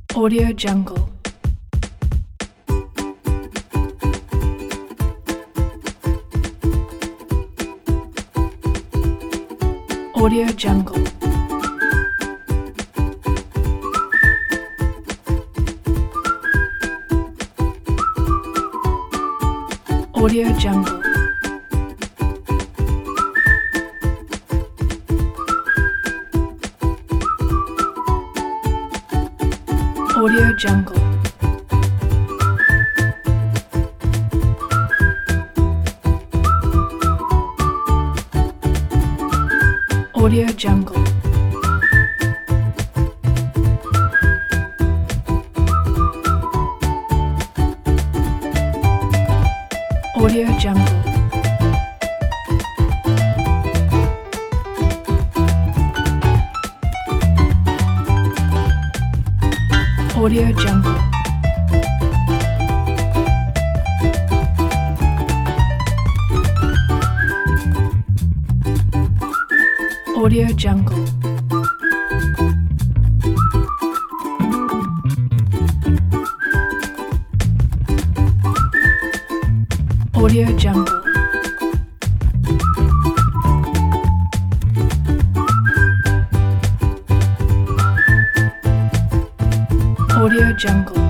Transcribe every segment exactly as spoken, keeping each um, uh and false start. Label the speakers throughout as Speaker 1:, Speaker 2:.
Speaker 1: Audio Jungle. Audio Jungle. Audio Jungle. Audio Jungle. Audio Jungle. Audio Jungle. Audio Jungle. Audio Jungle. Audio Jungle. Audio Jungle.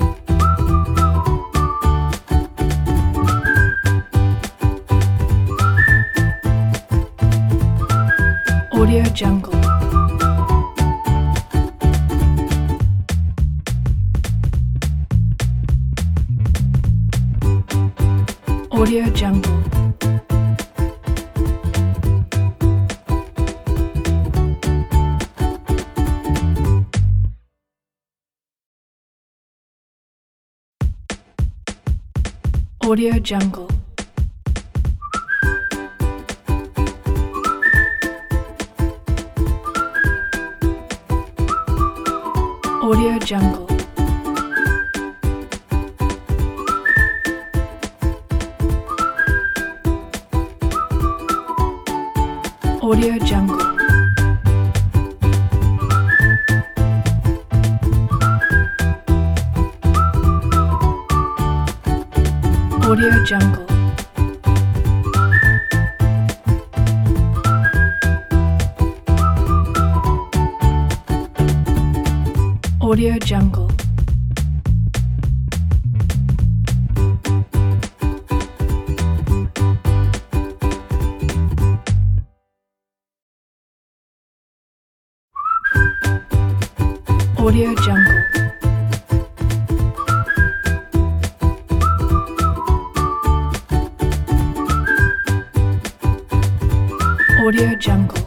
Speaker 1: Audio Jungle. Audio Jungle. Audio Jungle. Audio Jungle. Audio Jungle. Audio Jungle. Audio Jungle. Audio Jungle. Audio Jungle.